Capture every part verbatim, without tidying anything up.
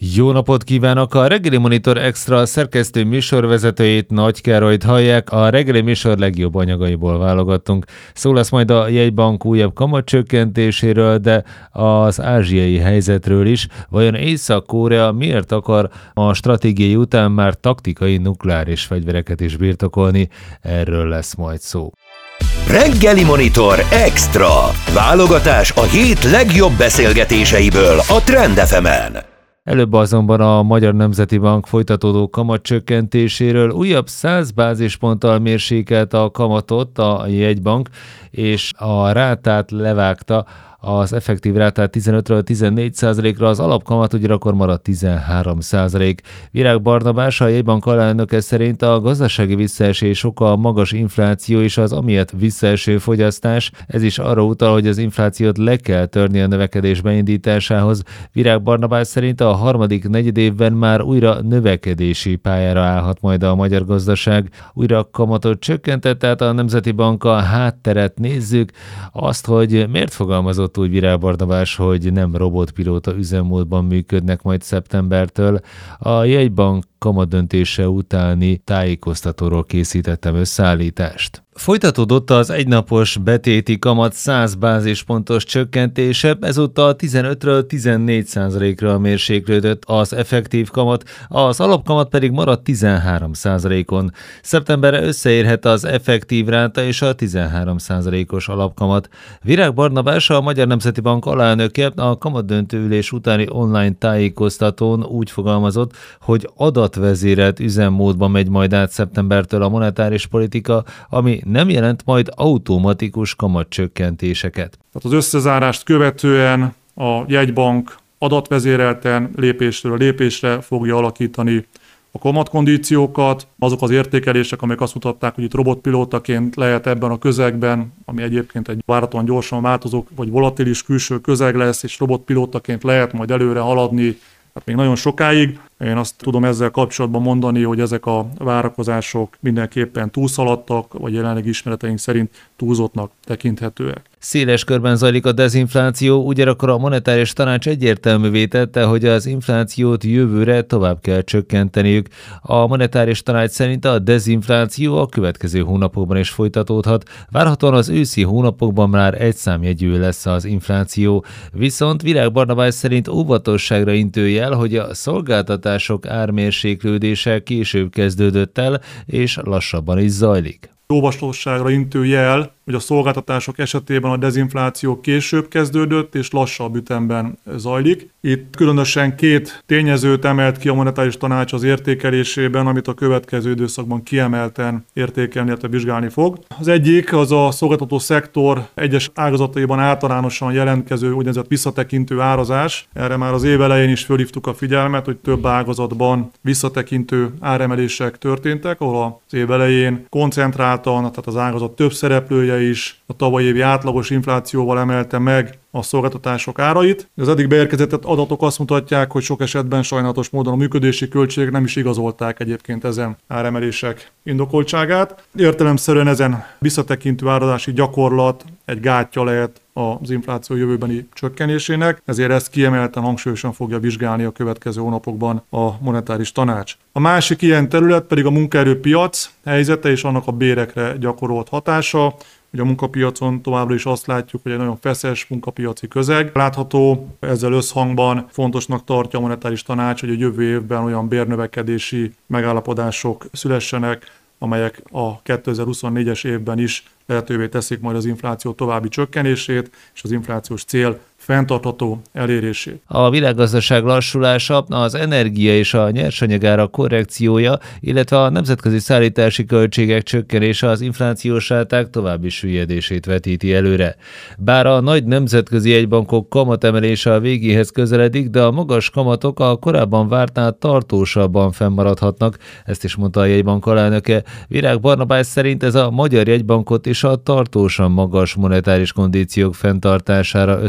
Jó napot kívánok! A Reggeli Monitor Extra szerkesztő műsorvezetőjét, Nagy Károlyt hallják, a reggeli műsor legjobb anyagaiból válogattunk. Szó lesz majd a jegybank újabb kamatcsökkentéséről, de az ázsiai helyzetről is. Vajon Észak-Korea miért akar a stratégiai után már taktikai nukleáris fegyvereket is birtokolni? Erről lesz majd szó. Reggeli Monitor Extra. Válogatás a hét legjobb beszélgetéseiből a Trend ef emen. Előbb azonban a Magyar Nemzeti Bank folytatódó kamatcsökkentéséről. Újabb száz bázisponttal mérsékelt a kamatot a jegybank, és a rátát levágta, az effektív rátát tizenötről tizennégy százalékra, az alapkamat ugyanakkor maradt tizenhárom százalék. Virág Barnabás, a jegybank alelnöke szerint a gazdasági visszaesés oka a magas infláció és az amiatt visszaeső fogyasztás. Ez is arra utal, hogy az inflációt le kell törni a növekedés beindításához. Virág Barnabás szerint a harmadik negyedévben már újra növekedési pályára állhat majd a magyar gazdaság. Újra kamatot csökkentett, tehát a Nemzeti Bank a hátteret nézzük, azt, hogy miért fogalmazott úgy Virág Barnabás, hogy nem robotpilóta üzemmódban működnek majd szeptembertől. A jegybank kamatdöntése utáni tájékoztatóról készítettem összeállítást. Folytatódott az egynapos betéti kamat száz bázispontos csökkentése, ezúttal tizenötről tizennégy százalékra mérséklődött az effektív kamat, az alapkamat pedig maradt tizenhárom százalékon. Szeptemberre összeérhet az effektív ráta és a tizenhárom százalékos alapkamat. Virág Barnabás, a Magyar Nemzeti Bank alelnöke, a kamatdöntő ülés utáni online tájékoztatón úgy fogalmazott, hogy adatvezérelt üzemmódba megy majd át szeptembertől a monetáris politika, ami nem jelent majd automatikus kamatcsökkentéseket. Tehát az összezárást követően a jegybank adatvezérelten lépésről lépésre fogja alakítani a kamatkondíciókat. Azok az értékelések, amelyek azt mutatták, hogy itt robotpilótaként lehet ebben a közegben, ami egyébként egy várhatóan gyorsan változó vagy volatilis külső közeg lesz, és robotpilótaként lehet majd előre haladni, hát még nagyon sokáig. Én azt tudom ezzel kapcsolatban mondani, hogy ezek a várakozások mindenképpen túlszaladtak, vagy jelenleg ismereteink szerint túlzottnak tekinthetőek. Széles körben zajlik a dezinfláció, ugyanakkor a monetáris tanács egyértelművé tette, hogy az inflációt jövőre tovább kell csökkenteniük. A monetáris tanács szerint a dezinfláció a következő hónapokban is folytatódhat, várhatóan az őszi hónapokban már egyszámjegyű lesz az infláció. Viszont Virág Barnabás szerint óvatosságra intő jel, hogy a szolgáltatások ármérséklődése később kezdődött el, és lassabban is zajlik. Óvatosságra intő jel, hogy a szolgáltatások esetében a dezinfláció később kezdődött és lassabb ütemben zajlik. Itt különösen két tényezőt emelt ki a monetáris tanács az értékelésében, amit a következő időszakban kiemelten értékelni, illetve vizsgálni fog. Az egyik az a szolgáltató szektor egyes ágazataiban általánosan jelentkező úgynevezett visszatekintő árazás. Erre már az év elején is fölhívtuk a figyelmet, hogy több ágazatban visszatekintő áremelések történtek, ahol az év elején koncentráltan, tehát az ágazat több szereplője is a tavalyi évi átlagos inflációval emelte meg a szolgáltatások árait. Az eddig beérkezett adatok azt mutatják, hogy sok esetben sajnálatos módon a működési költségek nem is igazolták egyébként ezen áremelések indokoltságát. Értelemszerűen ezen visszatekintő árazási gyakorlat egy gátja lehet az infláció jövőbeni csökkenésének, ezért ezt kiemelten hangsúlyosan fogja vizsgálni a következő hónapokban a monetáris tanács. A másik ilyen terület pedig a munkaerőpiac helyzete és annak a bérekre gyakorolt hatása. Ugye a munkapiacon továbbra is azt látjuk, hogy egy nagyon feszes munkapiaci közeg látható. Ezzel összhangban fontosnak tartja a monetáris tanács, hogy a jövő évben olyan bérnövekedési megállapodások szülessenek, amelyek a kétezer-huszonnégyes évben is lehetővé teszik majd az infláció további csökkenését és az inflációs cél fenntartható elérését. A világgazdaság lassulása, az energia és a nyersanyagárak korrekciója, illetve a nemzetközi szállítási költségek csökkenése az inflációs ráták további süllyedését vetíti előre. Bár a nagy nemzetközi jegybankok kamatemelése a végéhez közeledik, de a magas kamatok a korábban vártnál tartósabban fennmaradhatnak, ezt is mondta a jegybank alelnöke. Virág Barnabás szerint ez a magyar jegybankot és a tartósan magas monetáris kondíciók fenntartására ösztönözheti,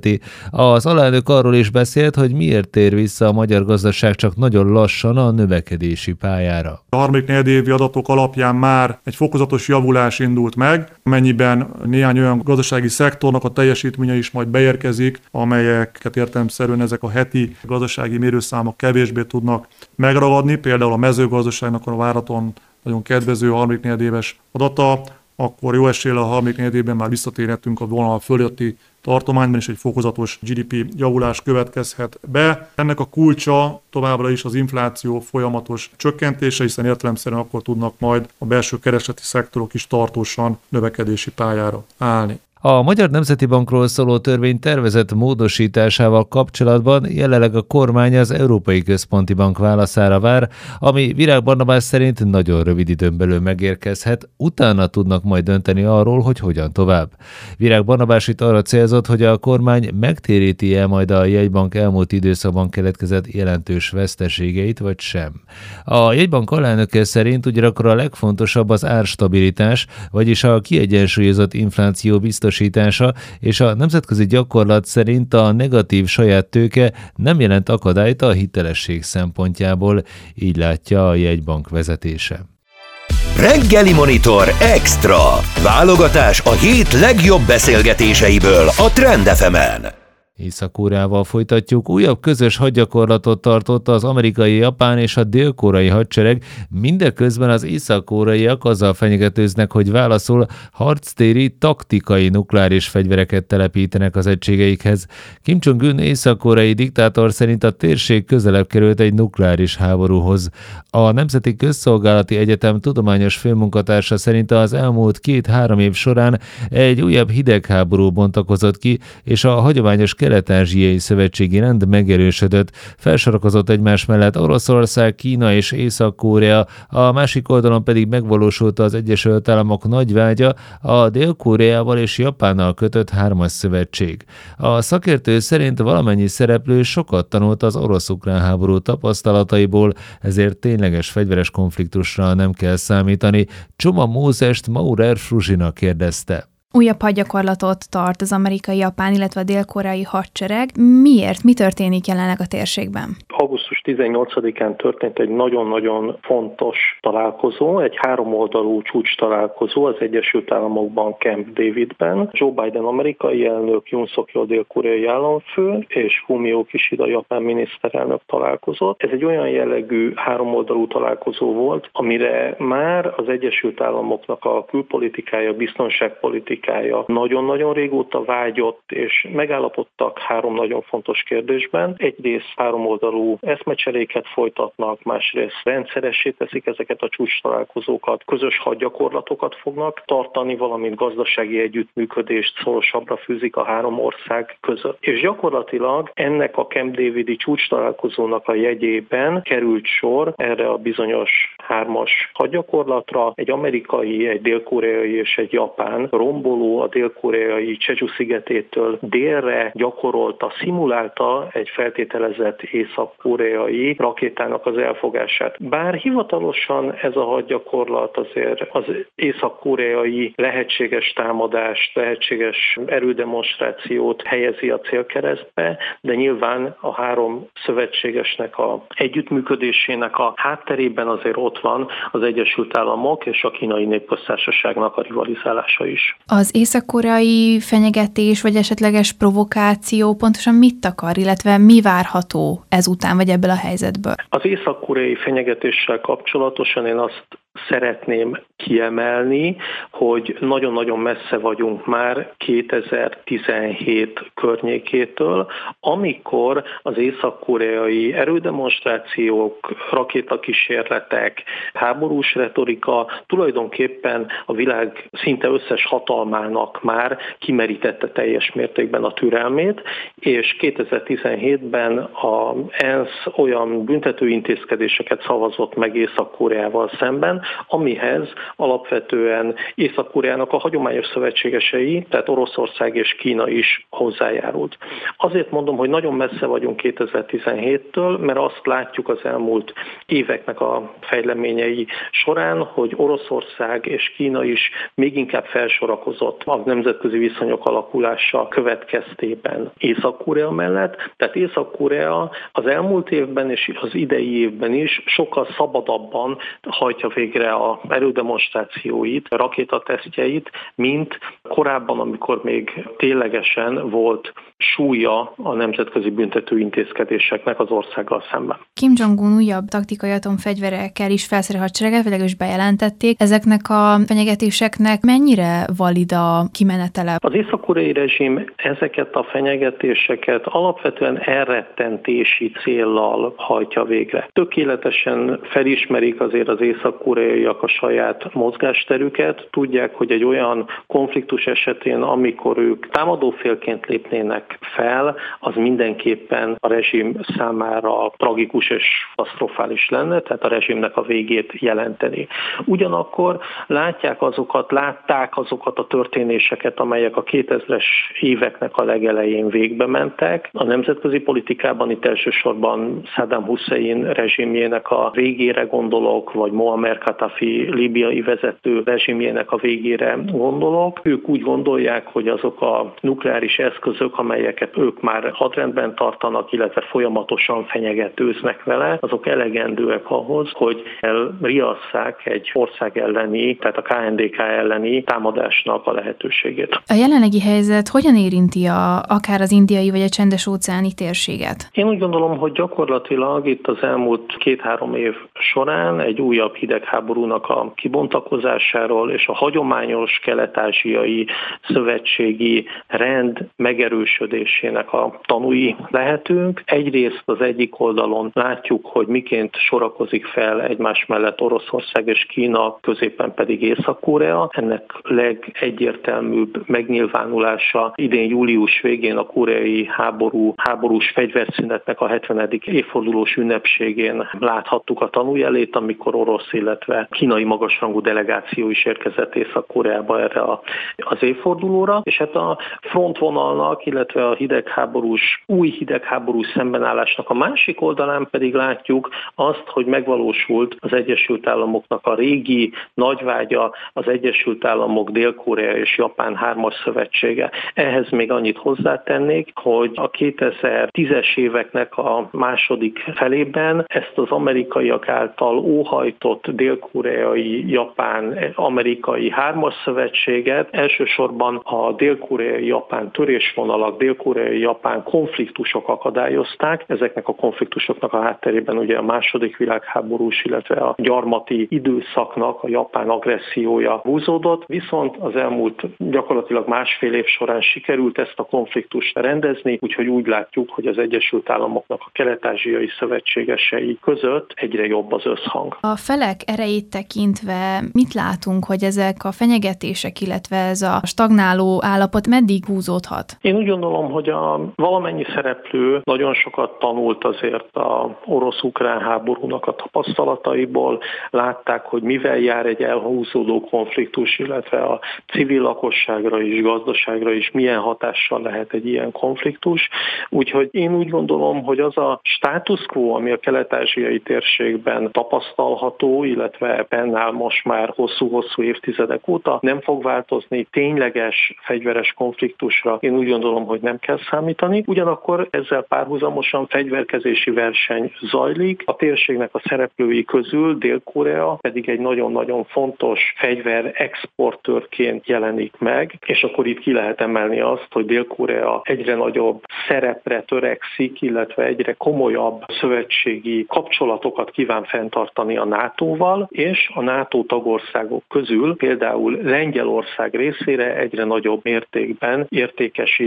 illeti. Az alelnök arról is beszélt, hogy miért tér vissza a magyar gazdaság csak nagyon lassan a növekedési pályára. A harmadik negyedévi adatok alapján már egy fokozatos javulás indult meg, amennyiben néhány olyan gazdasági szektornak a teljesítménye is majd beérkezik, amelyeket értelemszerűen ezek a heti gazdasági mérőszámok kevésbé tudnak megragadni, például a mezőgazdaságnak a váraton nagyon kedvező harmadik negyedéves adata, akkor jó eséllyel a harmadik negyedében már visszatérhetünk a vonal fölötti tartományban, és egy fokozatos gé dé pé javulás következhet be. Ennek a kulcsa továbbra is az infláció folyamatos csökkentése, hiszen értelemszerűen akkor tudnak majd a belső keresleti szektorok is tartósan növekedési pályára állni. A Magyar Nemzeti Bankról szóló törvény tervezett módosításával kapcsolatban jelenleg a kormány az Európai Központi Bank válaszára vár, ami Virág Barnabás szerint nagyon rövid időn belül megérkezhet, utána tudnak majd dönteni arról, hogy hogyan tovább. Virág Barnabás itt arra célzott, hogy a kormány megtéríti-e majd a jegybank elmúlt időszakban keletkezett jelentős veszteségeit, vagy sem. A jegybank alelnöke szerint ugyanakkor a legfontosabb az árstabilitás, vagyis a kiegyensúlyozott infláció biztos és a nemzetközi gyakorlat szerint a negatív saját tőke nem jelent akadályt a hitelesség szempontjából, így látja a jegybank vezetése. Reggeli Monitor Extra. Válogatás a hét legjobb beszélgetéseiből a Trend ef emen. Észak-Koreával folytatjuk. Újabb közös hadgyakorlatot tartott az amerikai, japán és a dél-koreai hadsereg, mindeközben az észak-koreaiak azzal fenyegetőznek, hogy válaszul harctéri, taktikai nukleáris fegyvereket telepítenek az egységeikhez. Kim Jong-un észak-koreai diktátor szerint a térség közelebb került egy nukleáris háborúhoz. A Nemzeti Közszolgálati Egyetem tudományos főmunkatársa szerint az elmúlt két-három év során egy újabb hidegháború bontakozott ki, és a hagyományos kelet-ázsiai szövetségi rend megerősödött, felsorakozott egymás mellett Oroszország, Kína és Észak-Korea, a másik oldalon pedig megvalósult az Egyesült Államok nagy vágya, a Dél-Koreával és Japánnal kötött hármas szövetség. A szakértő szerint valamennyi szereplő sokat tanult az orosz-ukrán háború tapasztalataiból, ezért tényleges fegyveres konfliktusra nem kell számítani. Csoma Mózest Maurer Fruzsina kérdezte. Újabb hadgyakorlatot tart az amerikai, japán, illetve a dél-koreai hadsereg. Miért? Mi történik jelenleg a térségben? augusztus tizennyolcadikán történt egy nagyon-nagyon fontos találkozó, egy háromoldalú csúcs találkozó az Egyesült Államokban, Camp Davidben. Joe Biden amerikai elnök, Yoon Suk-yeol dél-koreai államfő és Fumio Kishida japán miniszterelnök találkozott. Ez egy olyan jellegű háromoldalú találkozó volt, amire már az Egyesült Államoknak a külpolitikája, biztonságpolitikája nagyon-nagyon régóta vágyott, és megállapodtak három nagyon fontos kérdésben. Egyrészt háromoldalú eszmecseréket folytatnak, másrészt rendszeressé teszik ezeket a csúcs találkozókat, közös hadgyakorlatokat fognak tartani, valamint gazdasági együttműködést szorosabbra fűzik a három ország között. És gyakorlatilag ennek a Camp Davidi csúcs találkozónak a jegyében került sor erre a bizonyos hármas hadgyakorlatra. Egy amerikai, egy dél-koreai és egy japán romboló a dél-koreai Jeju szigetétől délre gyakorolta, szimulálta egy feltételezett észak-koreai rakétának az elfogását. Bár hivatalosan ez a hadgyakorlat azért az észak-koreai lehetséges támadást, lehetséges erődemonstrációt helyezi a célkeresztbe, de nyilván a három szövetségesnek a együttműködésének a hátterében azért ott van az Egyesült Államok és a Kínai Népköztársaságnak a rivalizálása is. Az észak-koreai fenyegetés vagy esetleges provokáció pontosan mit akar, illetve mi várható ezután vagy ebből a helyzetből? Az észak-koreai fenyegetéssel kapcsolatosan én azt szeretném kiemelni, hogy nagyon-nagyon messze vagyunk már kétezer-tizenhét környékétől, amikor az észak-koreai erődemonstrációk, rakétakísérletek, háborús retorika tulajdonképpen a világ szinte összes hatalmának már kimerítette teljes mértékben a türelmét, és kétezer-tizenhétben az ENSZ olyan büntetőintézkedéseket szavazott meg Észak-Koreával szemben, amihez alapvetően Észak-Koreának a hagyományos szövetségesei, tehát Oroszország és Kína is hozzájárult. Azért mondom, hogy nagyon messze vagyunk kétezer-tizenhéttől, mert azt látjuk az elmúlt éveknek a fejleményei során, hogy Oroszország és Kína is még inkább felsorakozott a nemzetközi viszonyok alakulása következtében Észak-Korea mellett. Tehát Észak-Korea az elmúlt évben és az idei évben is sokkal szabadabban hajtja végre a erődemonstrációit, a rakétatesztjeit, mint korábban, amikor még ténylegesen volt súlya a nemzetközi büntető intézkedéseknek az országgal szemben. Kim Jong-un újabb taktikai atomfegyverekkel is felszerel hadsereget, vagy legalábbis bejelentették. Ezeknek a fenyegetéseknek mennyire valid a kimenetele? Az észak-koreai rezsim ezeket a fenyegetéseket alapvetően elrettentési céllal hajtja végre. Tökéletesen felismerik azért az észak-koreaiak a saját mozgásterüket, tudják, hogy egy olyan konfliktus esetén, amikor ők támadófélként lépnének fel, az mindenképpen a rezsim számára tragikus és katasztrofális lenne, tehát a rezsimnek a végét jelenteni. Ugyanakkor látják azokat, látták azokat a történéseket, amelyek a kétezres éveknek a legelején végbe mentek. A nemzetközi politikában itt elsősorban Saddam Hussein rezsimjének a végére gondolok, vagy Muammar Gaddafi líbiai vezető rezsimjének a végére gondolok. Ők úgy gondolják, hogy azok a nukleáris eszközök, amelyeket ők már hadrendben tartanak, illetve folyamatosan fenyegetőznek vele, azok elegendőek ahhoz, hogy elriasszák egy ország elleni, tehát a ká en dé ká elleni támadásnak a lehetőségét. A jelenlegi helyzet hogyan érinti a, akár az indiai vagy a csendes-óceáni térséget? Én úgy gondolom, hogy gyakorlatilag itt az elmúlt két-három év során egy újabb hidegháborúnak a kibontakozásáról és a hagyományos kelet-ázsiai szövetségi rend megerősödésének a tanúi lehetünk. Egyrészt az egyik oldalon látjuk, hogy miként sorakozik fel egymás mellett Oroszország és Kína, középen pedig Észak-Korea. Ennek legegyértelműbb megnyilvánulása idén július végén a koreai háború, háborús fegyverszünetnek a hetvenedik évfordulós ünnepségén láthattuk a tanújelét, amikor orosz, illetve kínai magasrangú delegáció is érkezett Észak-Koreába erre a, az évfordulóra, és hát a frontvonalnak, illetve a hidegháborús, új hidegháborús szembenállásnak a másik oldalán pedig látjuk azt, hogy megvalósult az Egyesült Államoknak a régi nagyvágya, az Egyesült Államok, Dél-Korea és Japán hármas szövetsége. Ehhez még annyit hozzátennék, hogy a kétezer-tízes éveknek a második felében ezt az amerikaiak által óhajtott dél-koreai, japán, amerikai hármas szövetséget elsősorban a dél-koreai, japán törésvonalak, dél-koreai, japán konfliktusok akadályozták. Ezeknek a konfliktusoknak a hátterében ugye a második világháborús, illetve a gyarmati időszaknak a japán agressziója húzódott, viszont az elmúlt gyakorlatilag másfél év során sikerült ezt a konfliktust rendezni, úgyhogy úgy látjuk, hogy az Egyesült Államoknak a kelet-ázsiai szövetségesei között egyre jobb az összhang. A felek erejét tekintve mit látunk, hogy ezek a fenyegetések, illetve ez a stagnáló állapot meddig húzódhat? Én úgy gondolom, hogy a valamennyi szereplő nagyon sokat tanult azért a orosz-ukrán háborúnak a tapasztalataiból, látták, hogy mivel jár egy elhúzódó konfliktus, illetve a civil lakosságra is, gazdaságra is milyen hatással lehet egy ilyen konfliktus. Úgyhogy én úgy gondolom, hogy az a status quo, ami a kelet-ázsiai térségben tapasztalható, illetve bennáll most már hosszú-hosszú évtizedek óta, nem fog változni, tényleges fegyveres konfliktusra én úgy gondolom, hogy nem kell számítani. Ugyanakkor ezzel párhuzamosan fegyverkezési verseny zajlik. A térségnek a szereplői közül Dél-Korea pedig egy nagyon-nagyon fontos fegyver exportőrként jelenik meg, és akkor itt ki lehet emelni azt, hogy Dél-Korea egyre nagyobb szerepre törekszik, illetve egyre komolyabb szövetségi kapcsolatokat kíván fenntartani a nátóval, és a NATO tagországok közül például Lengyelország részére egyre nagyobb mértékben értékesít fegyver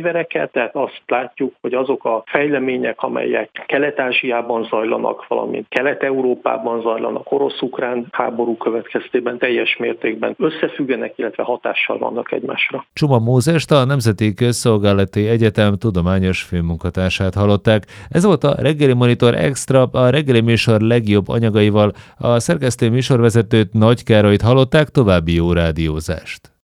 fegyvereket, tehát azt látjuk, hogy azok a fejlemények, amelyek Kelet-Ázsiában zajlanak, valamint Kelet-Európában zajlanak, orosz-ukrán háború következtében teljes mértékben összefüggenek, illetve hatással vannak egymásra. Csuma Mózest, a Nemzeti Közszolgálati Egyetem tudományos főmunkatársát hallották. Ez volt a Reggeli Monitor Extra, a reggeli műsor legjobb anyagaival. A szerkesztő műsorvezetőt, Nagy Károlyt hallották, további jó rádiózást.